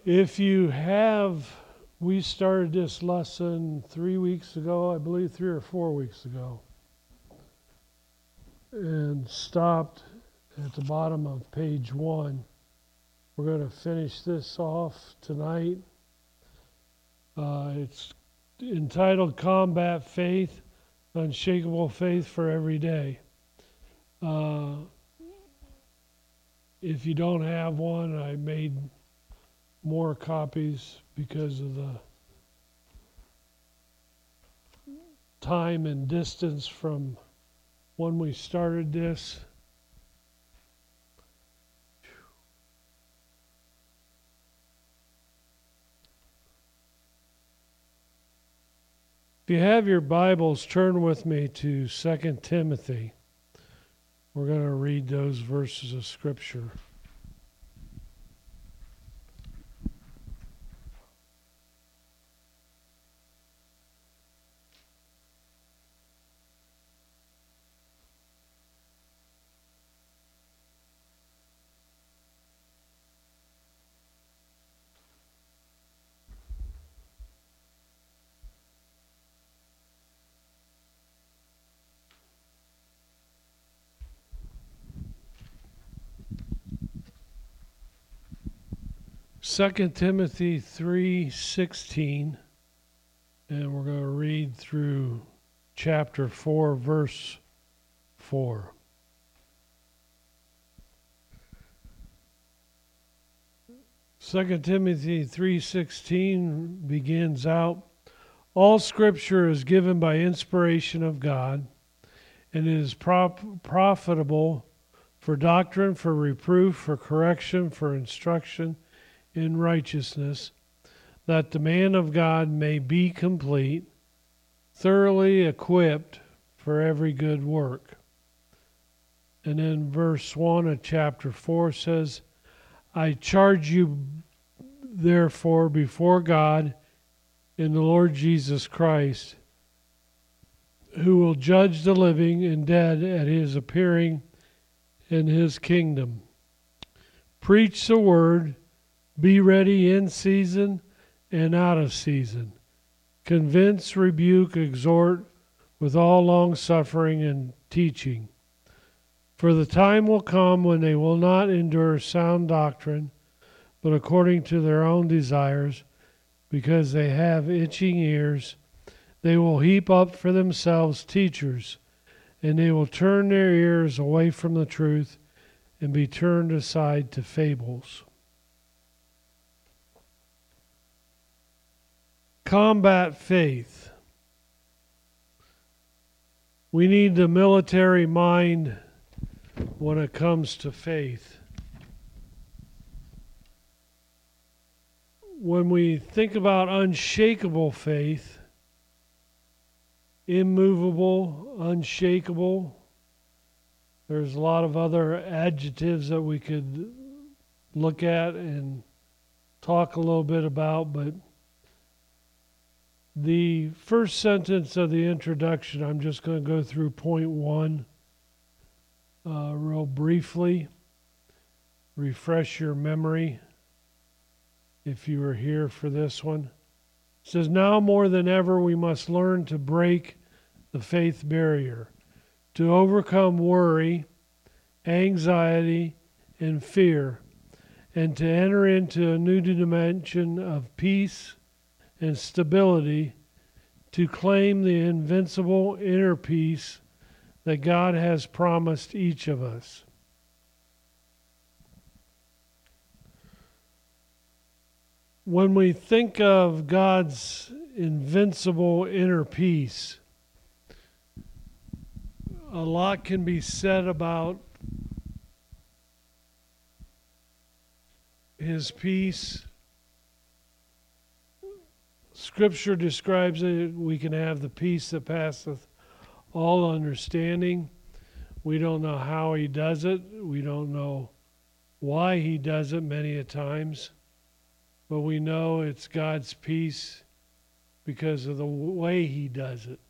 If you have, we started this lesson 3 weeks ago, I believe 3 or 4 weeks ago, and stopped at the bottom of page 1. We're going to finish this off tonight. It's entitled Combat Faith, Unshakable Faith for Every Day. If you don't have one, I made more copies because of the time and distance from when we started this. If you have your Bibles, turn with me to 2 Timothy. We're going to read those verses of Scripture. Second Timothy 3:16, and we're going to read through chapter 4, verse 4. Second Timothy 3:16 begins out, all Scripture is given by inspiration of God, and it is profitable for doctrine, for reproof, for correction, for instruction in righteousness, that the man of God may be complete, thoroughly equipped for every good work. And then verse 1 of chapter 4 says, I charge you therefore before God and the Lord Jesus Christ, who will judge the living and dead at his appearing in his kingdom. Preach the word, be ready in season and out of season. Convince, rebuke, exhort with all long-suffering and teaching. For the time will come when they will not endure sound doctrine, but according to their own desires, because they have itching ears, they will heap up for themselves teachers, and they will turn their ears away from the truth and be turned aside to fables. Combat faith. We need the military mind when it comes to faith. When we think about unshakable faith, immovable, unshakable, there's a lot of other adjectives that we could look at and talk a little bit about, but the first sentence of the introduction, I'm just going to go through point 1 real briefly. Refresh your memory if you were here for this one. It says, now more than ever we must learn to break the faith barrier, to overcome worry, anxiety, and fear, and to enter into a new dimension of peace and stability, to claim the invincible inner peace that God has promised each of us. When we think of God's invincible inner peace, a lot can be said about His peace. Scripture describes it. We can have the peace that passeth all understanding. We don't know how He does it. We don't know why He does it many a times. But we know it's God's peace because of the way He does it.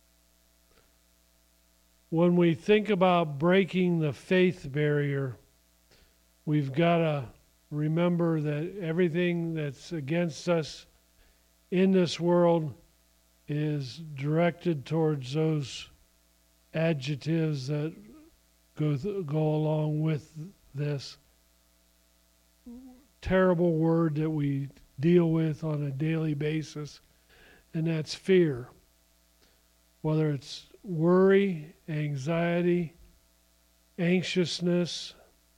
When we think about breaking the faith barrier, we've got to remember that everything that's against us in this world is directed towards those adjectives that go along with this terrible word that we deal with on a daily basis, and that's fear. Whether it's worry, anxiety, anxiousness,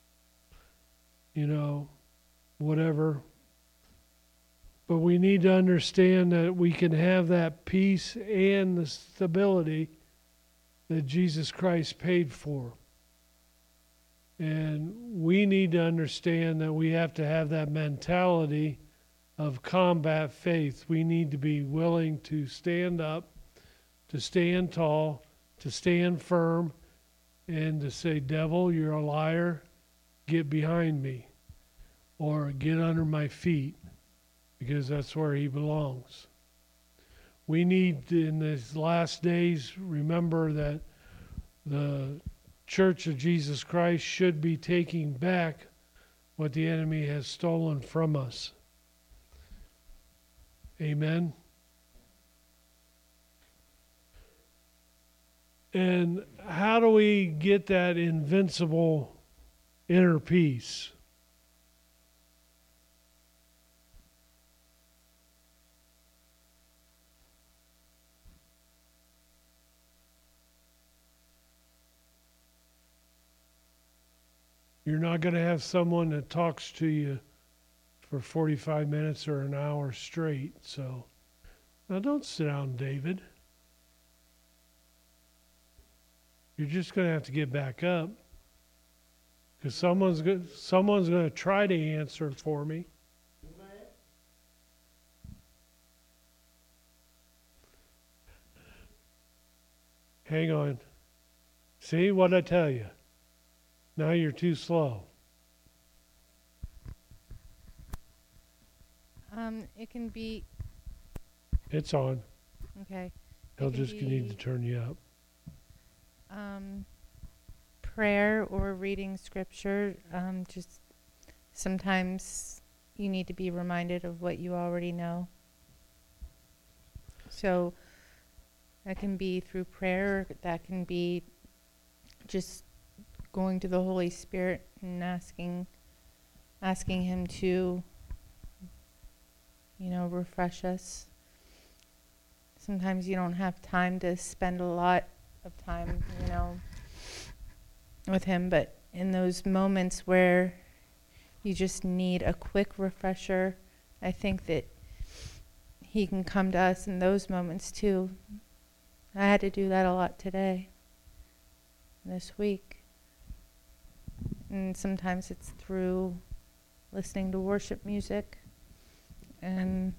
whatever. But we need to understand that we can have that peace and the stability that Jesus Christ paid for. And we need to understand that we have to have that mentality of combat faith. We need to be willing to stand up, to stand tall, to stand firm, and to say, devil, you're a liar, get behind me, or get under my feet, because that's where he belongs. We need, in these last days, remember that the Church of Jesus Christ should be taking back what the enemy has stolen from us. Amen. And how do we get that invincible inner peace? You're not going to have someone that talks to you for 45 minutes or an hour straight. So, now don't sit down, David. You're just going to have to get back up, because someone's going to try to answer for me. Hang on. See what I tell you? Now you're too slow. It can be It's on. okay. He'll It can just need to turn you up. Prayer or reading scripture. Just sometimes you need to be reminded of what you already know. So that can be through prayer. That can be just going to the Holy Spirit and asking him to, refresh us. Sometimes you don't have time to spend a lot of time, with him, but in those moments where you just need a quick refresher, I think that he can come to us in those moments too. I had to do that a lot today, this week. And sometimes it's through listening to worship music, and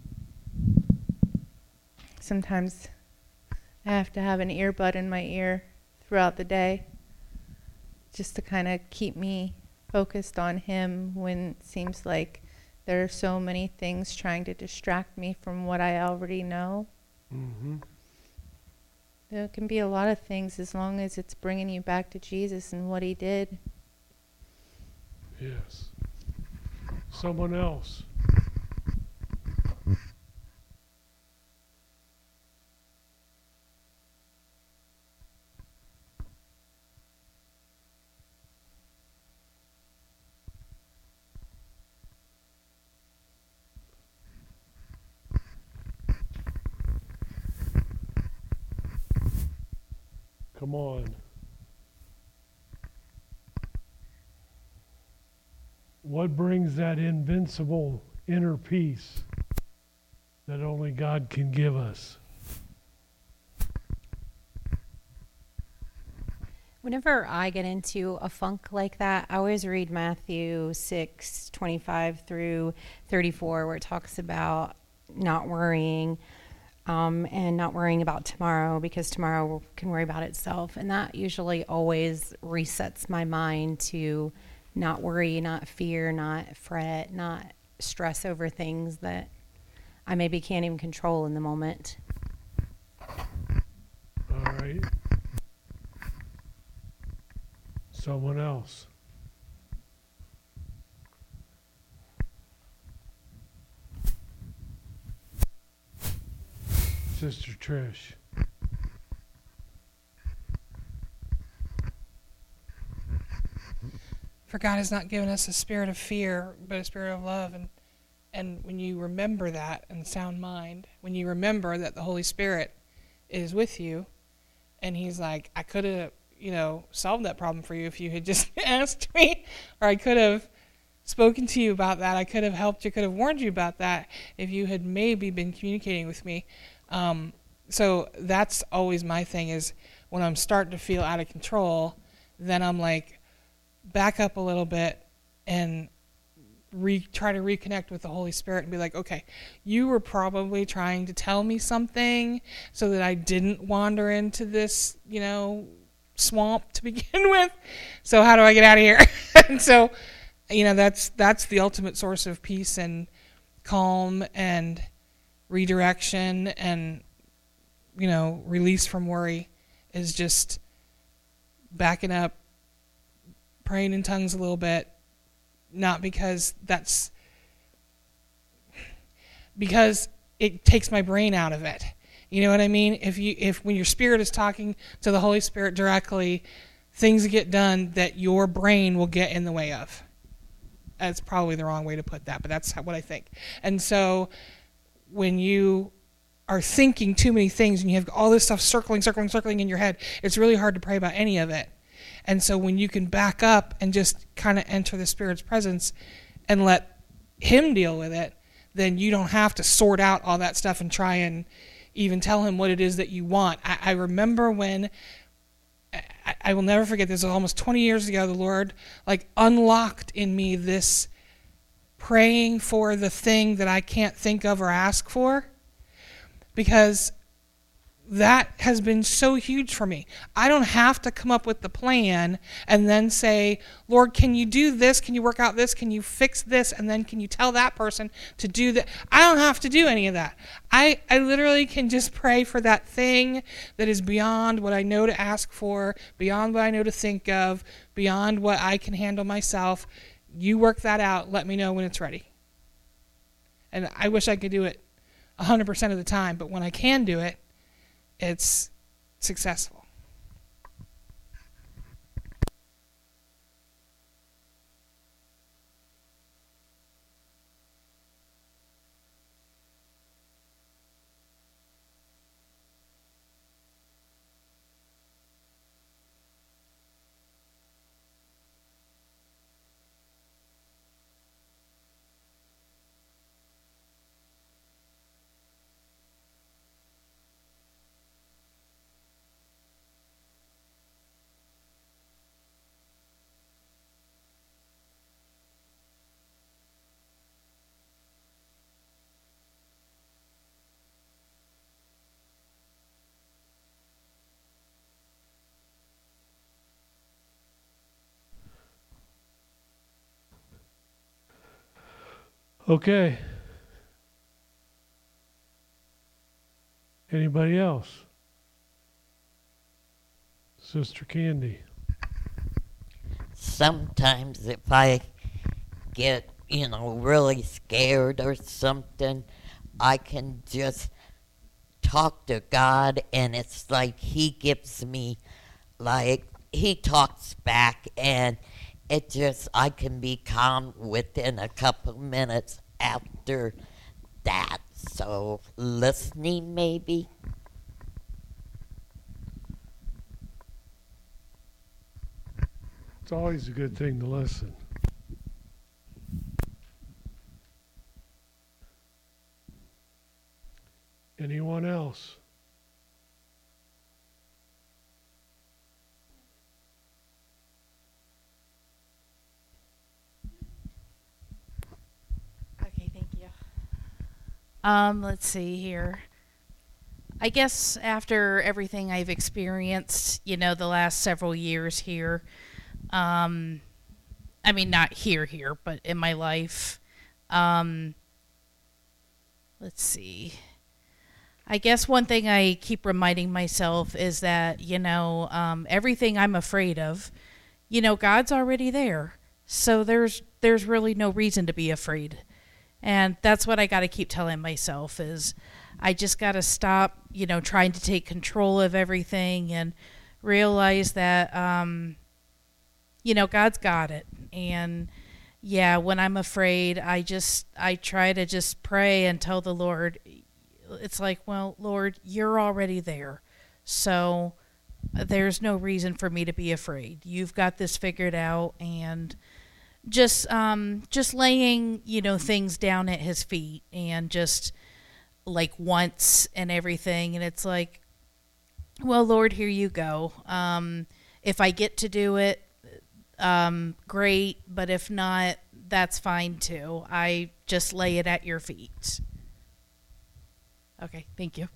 sometimes I have to have an earbud in my ear throughout the day just to kind of keep me focused on him when it seems like there are so many things trying to distract me from what I already know. Mm-hmm. There can be a lot of things as long as it's bringing you back to Jesus and what he did. Yes. Someone else. Come on. What brings that invincible inner peace that only God can give us? Whenever I get into a funk like that, I always read Matthew 6:25 through 34, where it talks about not worrying and not worrying about tomorrow, because tomorrow can worry about itself. And that usually always resets my mind to not worry, not fear, not fret, not stress over things that I maybe can't even control in the moment. All right. Someone else. Sister Trish. For God has not given us a spirit of fear, but a spirit of love. And when you remember that and sound mind, when you remember that the Holy Spirit is with you, and he's like, I could have, solved that problem for you if you had just asked me, or I could have spoken to you about that. I could have helped you, could have warned you about that if you had maybe been communicating with me. So that's always my thing, is when I'm starting to feel out of control, then I'm like, back up a little bit and try to reconnect with the Holy Spirit and be like, okay, you were probably trying to tell me something so that I didn't wander into this, swamp to begin with. So how do I get out of here? And so, that's the ultimate source of peace and calm and redirection and, release from worry, is just backing up, praying in tongues a little bit, not because it takes my brain out of it. You know what I mean? If when your spirit is talking to the Holy Spirit directly, things get done that your brain will get in the way of. That's probably the wrong way to put that, but that's what I think. And so when you are thinking too many things and you have all this stuff circling in your head, it's really hard to pray about any of it. And so when you can back up and just kind of enter the Spirit's presence and let him deal with it, then you don't have to sort out all that stuff and try and even tell him what it is that you want. I remember when, I will never forget this, almost 20 years ago, the Lord unlocked in me this praying for the thing that I can't think of or ask for, because that has been so huge for me. I don't have to come up with the plan and then say, Lord, can you do this? Can you work out this? Can you fix this? And then can you tell that person to do that? I don't have to do any of that. I literally can just pray for that thing that is beyond what I know to ask for, beyond what I know to think of, beyond what I can handle myself. You work that out. Let me know when it's ready. And I wish I could do it 100% of the time, but when I can do it, it's successful. Okay. Anybody else? Sister Candy. Sometimes if I get, really scared or something, I can just talk to God, and it's like he gives me, he talks back, and I can be calm within a couple minutes after that. So listening, maybe. It's always a good thing to listen. Anyone else? Okay, thank you. Let's see here. I guess after everything I've experienced, the last several years here, I mean, not here, but in my life, let's see. I guess one thing I keep reminding myself is that, everything I'm afraid of, God's already there. So there's really no reason to be afraid. And that's what I got to keep telling myself is I just got to stop, trying to take control of everything and realize that, God's got it. And yeah, when I'm afraid, I try to just pray and tell the Lord, it's like, well, Lord, you're already there. So there's no reason for me to be afraid. You've got this figured out, and just laying, things down at his feet, and just like once and everything. And it's like, well, Lord, here you go. If I get to do it, great. But if not, that's fine too. I just lay it at your feet. Okay, thank you.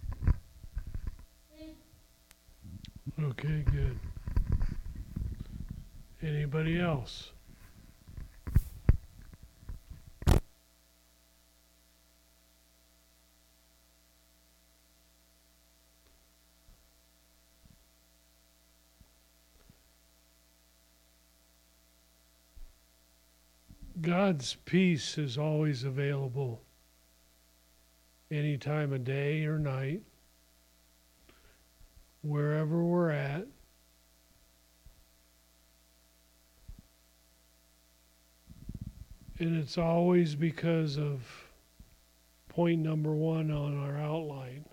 Okay, good. Anybody else? God's peace is always available any time of day or night, wherever we're at. And it's always because of point number 1 on our outline,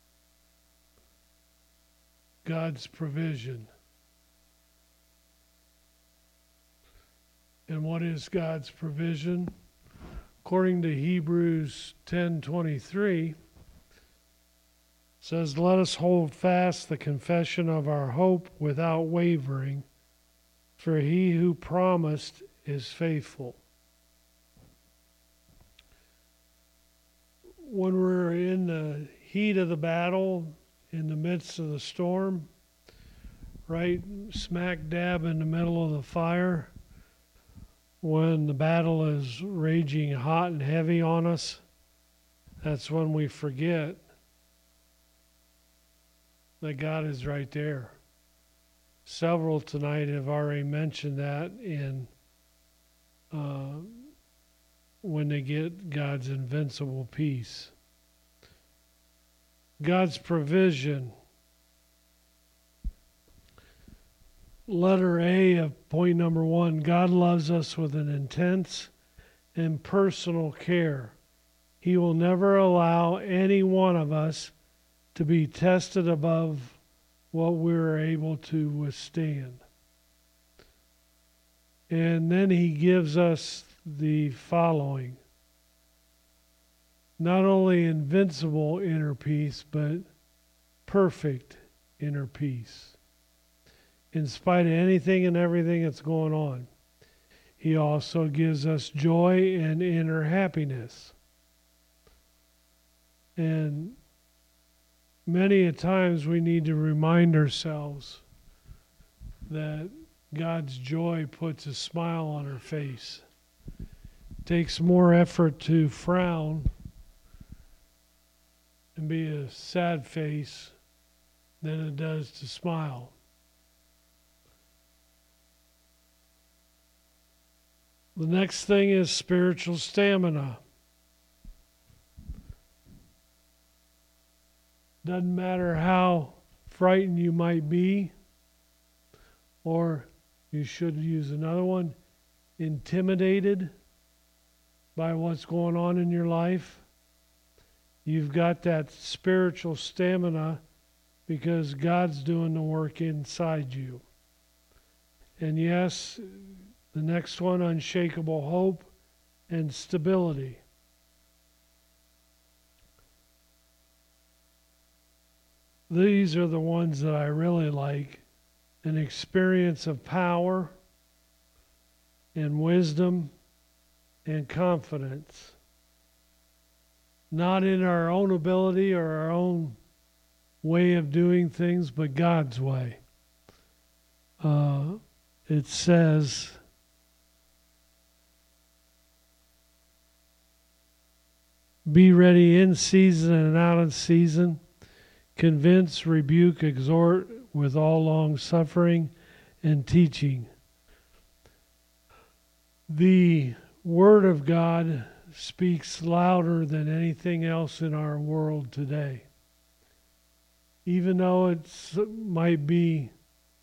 God's provision. And what is God's provision? According to Hebrews 10:23, says, "Let us hold fast the confession of our hope without wavering, for he who promised is faithful." When we're in the heat of the battle, in the midst of the storm, right smack dab in the middle of the fire, when the battle is raging hot and heavy on us, that's when we forget that God is right there. Several tonight have already mentioned that in when they get God's invincible peace. God's provision. Letter A of point number 1, God loves us with an intense and personal care. He will never allow any one of us to be tested above what we're able to withstand. And then he gives us the following: not only invincible inner peace, but perfect inner peace. In spite of anything and everything that's going on, he also gives us joy and inner happiness. And many a times we need to remind ourselves that God's joy puts a smile on our face. It takes more effort to frown and be a sad face than it does to smile. The next thing is spiritual stamina. Doesn't matter how frightened you might be, or you should use another one, intimidated by what's going on in your life. You've got that spiritual stamina because God's doing the work inside you. And yes, the next one, unshakable hope and stability. These are the ones that I really like. An experience of power and wisdom and confidence. Not in our own ability or our own way of doing things, but God's way. It says, be ready in season and out of season. Convince, rebuke, exhort with all long suffering and teaching. The Word of God speaks louder than anything else in our world today. Even though it might be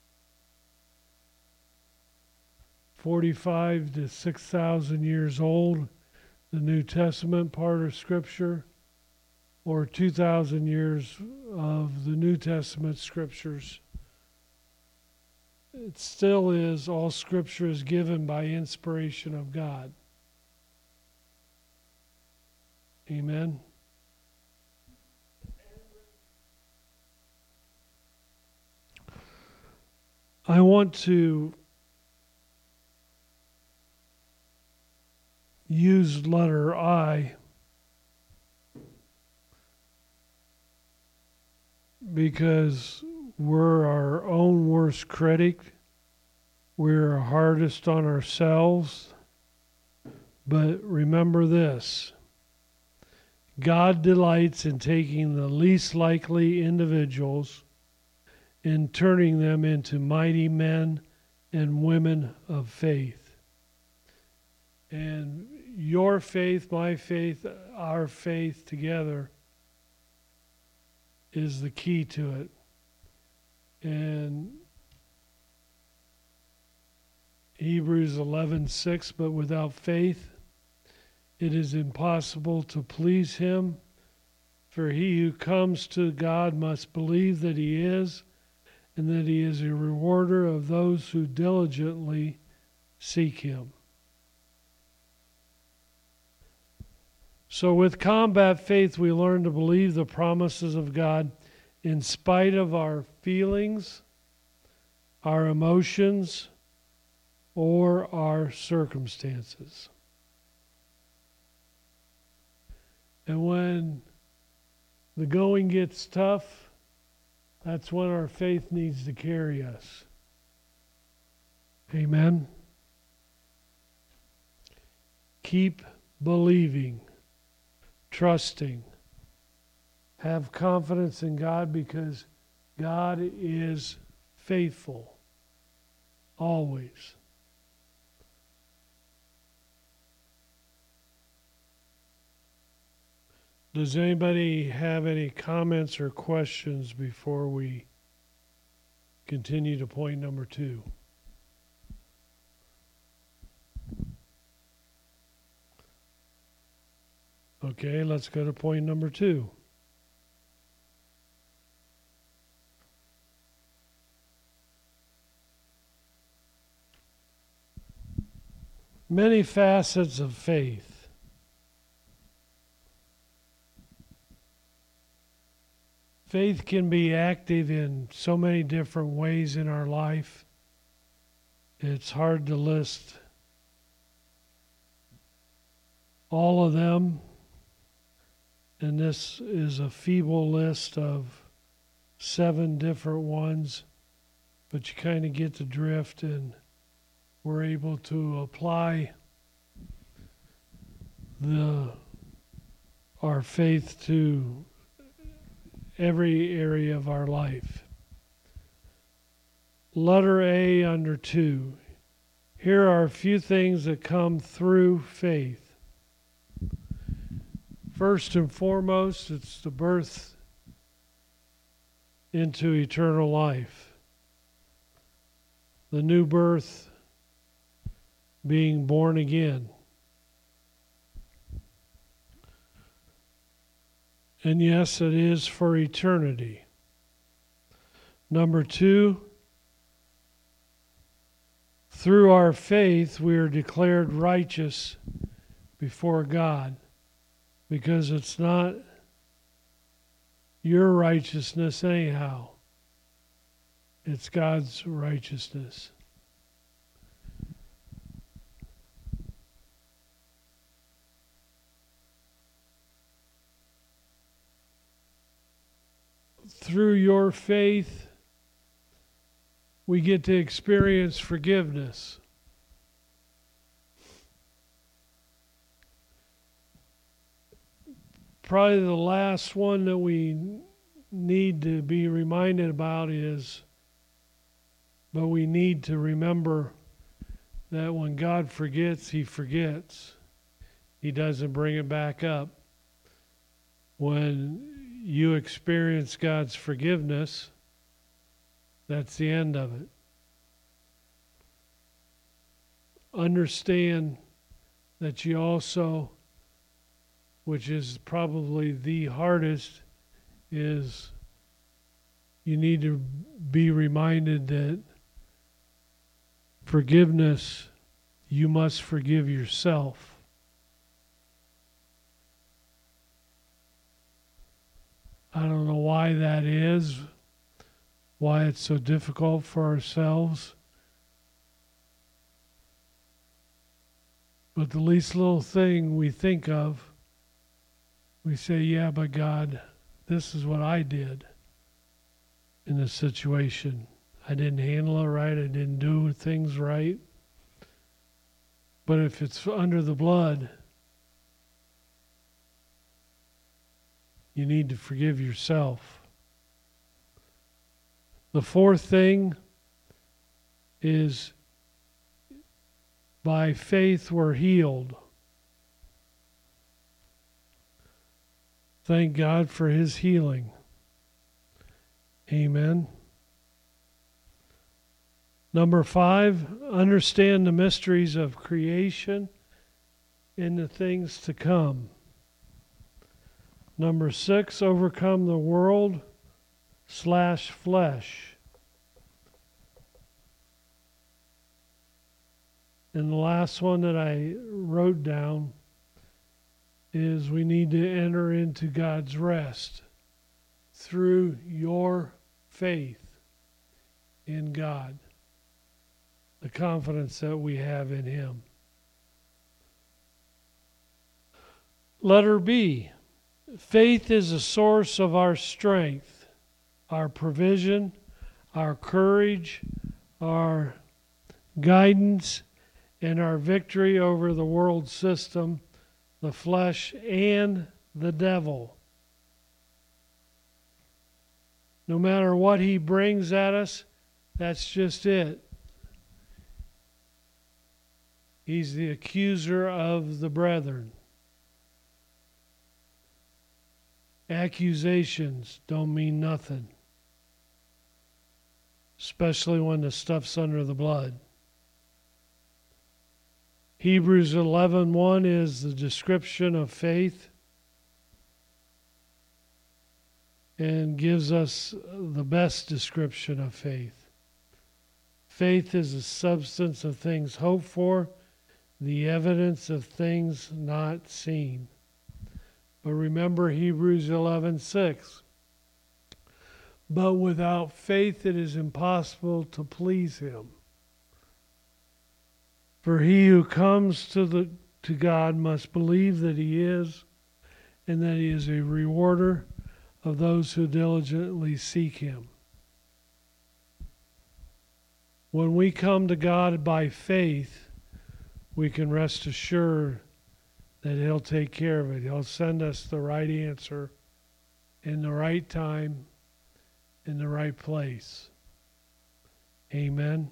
45 to 6,000 years old, the New Testament part of Scripture, or 2,000 years of the New Testament Scriptures, it still is, all Scripture is given by inspiration of God. Amen. I want to use letter I because we're our own worst critic. We're hardest on ourselves. But remember this: God delights in taking the least likely individuals and turning them into mighty men and women of faith. And your faith, my faith, our faith together is the key to it. And Hebrews 11:6, but without faith it is impossible to please him. For he who comes to God must believe that he is, and that he is a rewarder of those who diligently seek him. So with combat faith, we learn to believe the promises of God in spite of our feelings, our emotions, or our circumstances. And when the going gets tough, that's when our faith needs to carry us. Amen. Keep believing, trusting. Have confidence in God because God is faithful. Always. Does anybody have any comments or questions before we continue to point number 2? Okay, let's go to point number 2. Many facets of faith. Faith can be active in so many different ways in our life. It's hard to list all of them. And this is a feeble list of 7 different ones. But you kind of get the drift, and we're able to apply our faith to every area of our life. Letter A under 2. Here are a few things that come through faith. First and foremost, it's the birth into eternal life. The new birth, being born again. And yes, it is for eternity. Number 2, through our faith, we are declared righteous before God, because it's not your righteousness anyhow. It's God's righteousness. Through your faith, we get to experience forgiveness. Probably the last one that we need to be reminded about is, but we need to remember that when God forgets, He forgets. He doesn't bring it back up. When you experience God's forgiveness, that's the end of it. Understand that you also, which is probably the hardest, is you need to be reminded that forgiveness, you must forgive yourself. I don't know why that is, why it's so difficult for ourselves. But the least little thing we think of, we say, yeah, but God, this is what I did in this situation. I didn't handle it right. I didn't do things right. But if it's under the blood, you need to forgive yourself. The fourth thing is by faith we're healed. Thank God for his healing. Amen. Number 5, understand the mysteries of creation and the things to come. Number 6, overcome the world/flesh. And the last one that I wrote down is we need to enter into God's rest through your faith in God, the confidence that we have in him. Letter B, faith is a source of our strength, our provision, our courage, our guidance, and our victory over the world system, the flesh, and the devil. No matter what he brings at us, that's just it. He's the accuser of the brethren. Accusations don't mean nothing, especially when the stuff's under the blood. Hebrews 11:1 is the description of faith and gives us the best description of faith. Faith is the substance of things hoped for, the evidence of things not seen. But remember Hebrews 11:6. But without faith it is impossible to please him. For he who comes to God must believe that he is, and that he is a rewarder of those who diligently seek him. When we come to God by faith, we can rest assured that he'll take care of it. He'll send us the right answer in the right time, in the right place. Amen.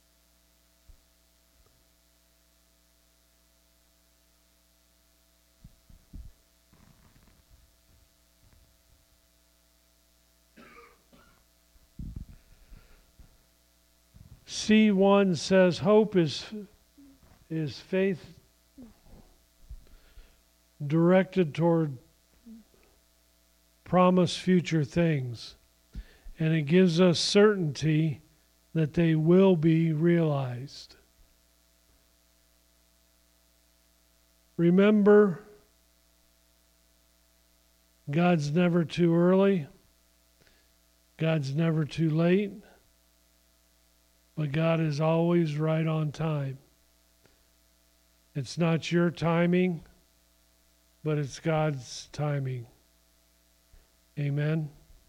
C1 says hope is faith directed toward promised future things, and it gives us certainty that they will be realized. Remember, God's never too early, God's never too late, but God is always right on time. It's not your timing, but it's God's timing. Amen.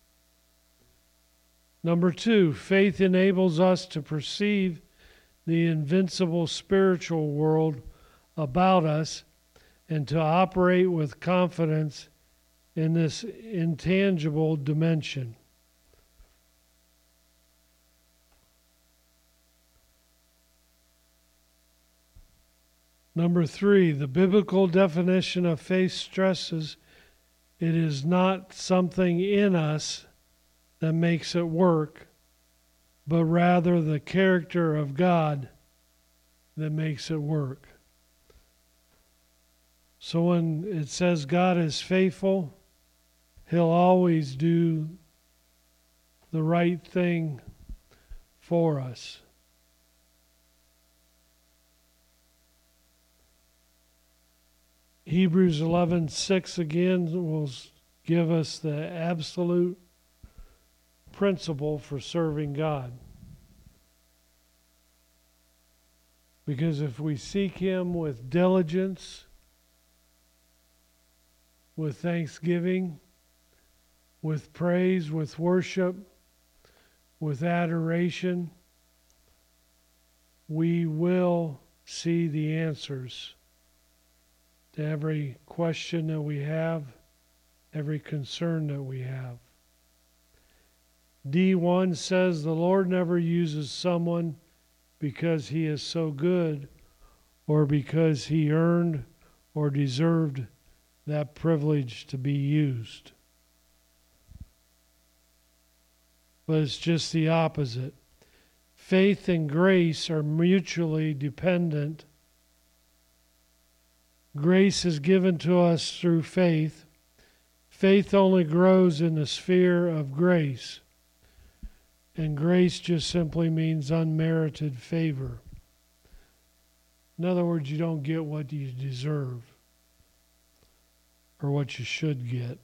Number 2, faith enables us to perceive the invincible spiritual world about us and to operate with confidence in this intangible dimension. Number 3, the biblical definition of faith stresses it is not something in us that makes it work, but rather the character of God that makes it work. So when it says God is faithful, He'll always do the right thing for us. Hebrews 11:6 again will give us the absolute principle for serving God. Because if we seek Him with diligence, with thanksgiving, with praise, with worship, with adoration, we will see the answers to every question that we have, every concern that we have. D1 says the Lord never uses someone because he is so good or because he earned or deserved that privilege to be used. But it's just the opposite. Faith and grace are mutually dependent. Grace is given to us through faith. Faith only grows in the sphere of grace. And grace just simply means unmerited favor. In other words, you don't get what you deserve or what you should get.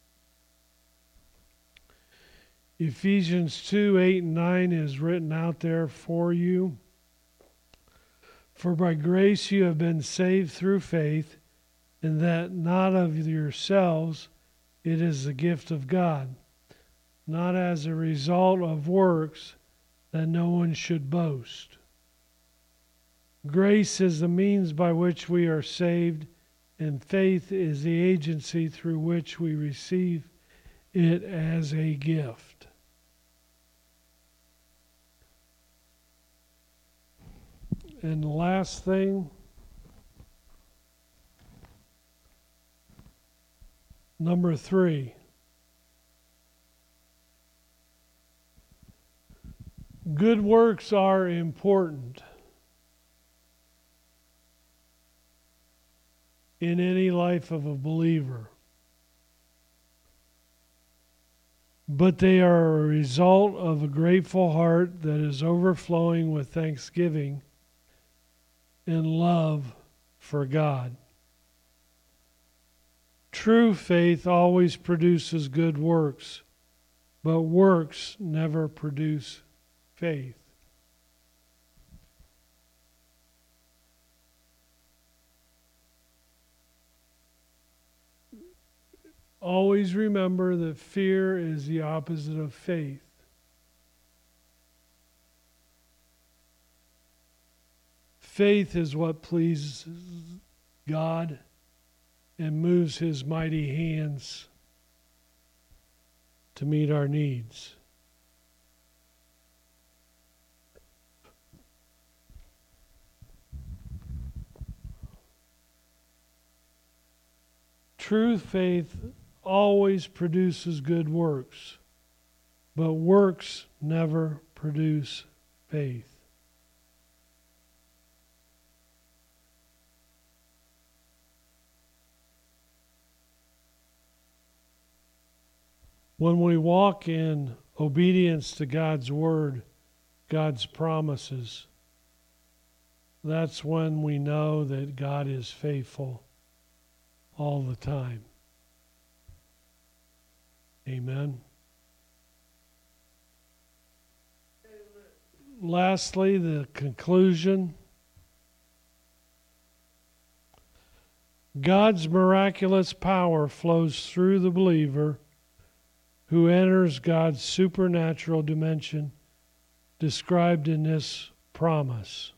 Ephesians 2:8 and 9 is written out there for you. For by grace you have been saved through faith, and that not of yourselves, it is the gift of God, not as a result of works, that no one should boast. Grace is the means by which we are saved, and faith is the agency through which we receive it as a gift. And the last thing, number 3. Good works are important in any life of a believer. But they are a result of a grateful heart that is overflowing with thanksgiving and love for God. True faith always produces good works, but works never produce faith. Always remember that fear is the opposite of faith. Faith is what pleases God and moves His mighty hands to meet our needs. True faith always produces good works, but works never produce faith. When we walk in obedience to God's word, God's promises, that's when we know that God is faithful all the time. Amen. Lastly, the conclusion. God's miraculous power flows through the believer who enters God's supernatural dimension described in this promise.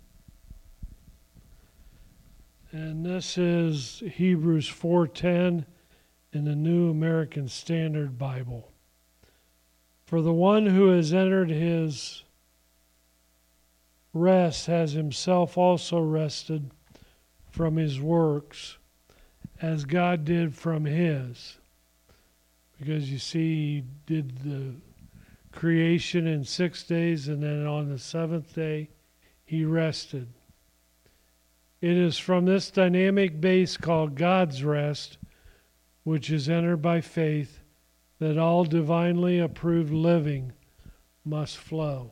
And this is Hebrews 4:10 in the New American Standard Bible. For the one who has entered his rest has himself also rested from his works as God did from his. Because you see, he did the creation in 6 days, and then on the seventh day, he rested. It is from this dynamic base called God's rest, which is entered by faith, that all divinely approved living must flow.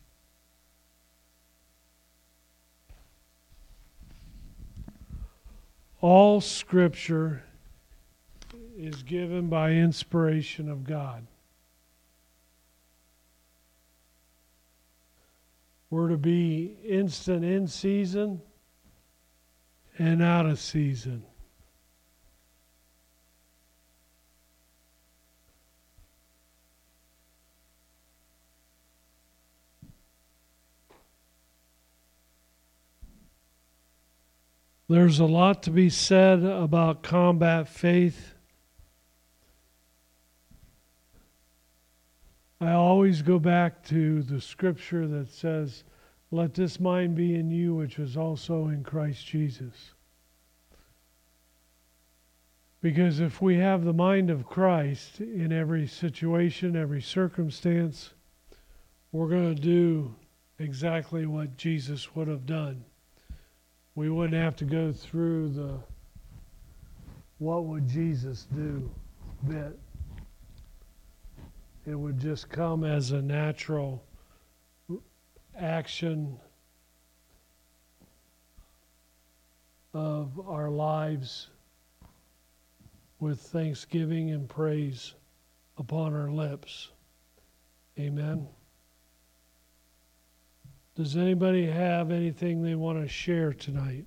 All Scripture is given by inspiration of God. We're to be instant in season and out of season. There's a lot to be said about combat faith. I always go back to the scripture that says, "Let this mind be in you, which was also in Christ Jesus." Because if we have the mind of Christ in every situation, every circumstance, we're going to do exactly what Jesus would have done. We wouldn't have to go through the "what would Jesus do" bit. It would just come as a natural action of our lives with thanksgiving and praise upon our lips. Amen. Does anybody have anything they want to share tonight?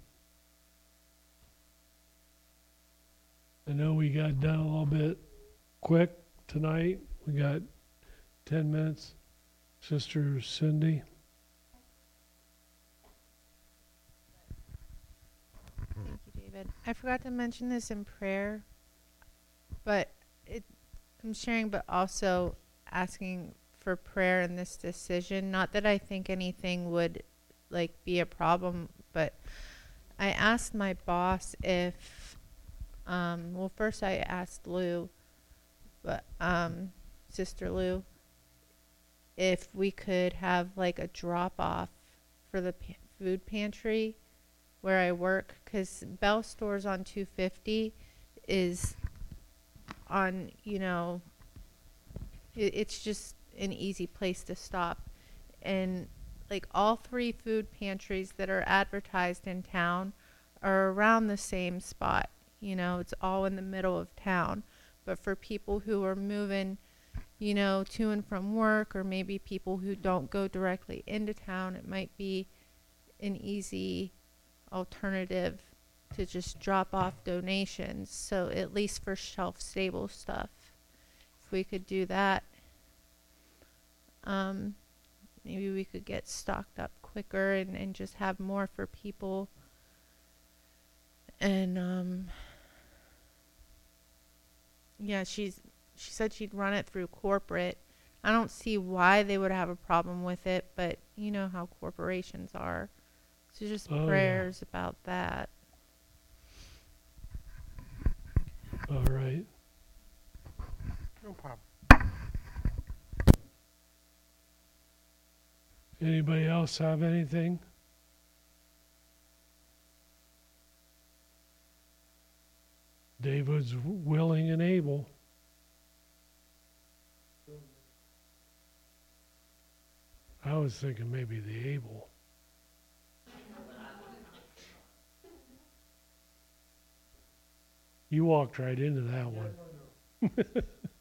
I know we got done a little bit quick tonight. We got 10 minutes. Sister Cindy. Thank you, David. I forgot to mention this in prayer, but I'm sharing, but also asking for prayer in this decision. Not that I think anything would be a problem, but I asked my boss if, first I asked Lou, but Sister Lou, if we could have a drop off for the food pantry where I work, because Bell Stores on 250 is on, it's just an easy place to stop. And all 3 food pantries that are advertised in town are around the same spot. It's all in the middle of town. But for people who are moving, to and from work, or maybe people who don't go directly into town, it might be an easy alternative to just drop off donations. So at least for shelf-stable stuff, if we could do that, maybe we could get stocked up quicker and just have more for people. And yeah, she said she'd run it through corporate. I don't see why they would have a problem with it, but you know how corporations are. So just prayers about that. All right. No problem. Anybody else have anything? David's willing and able. I was thinking maybe the able. You walked right into that one.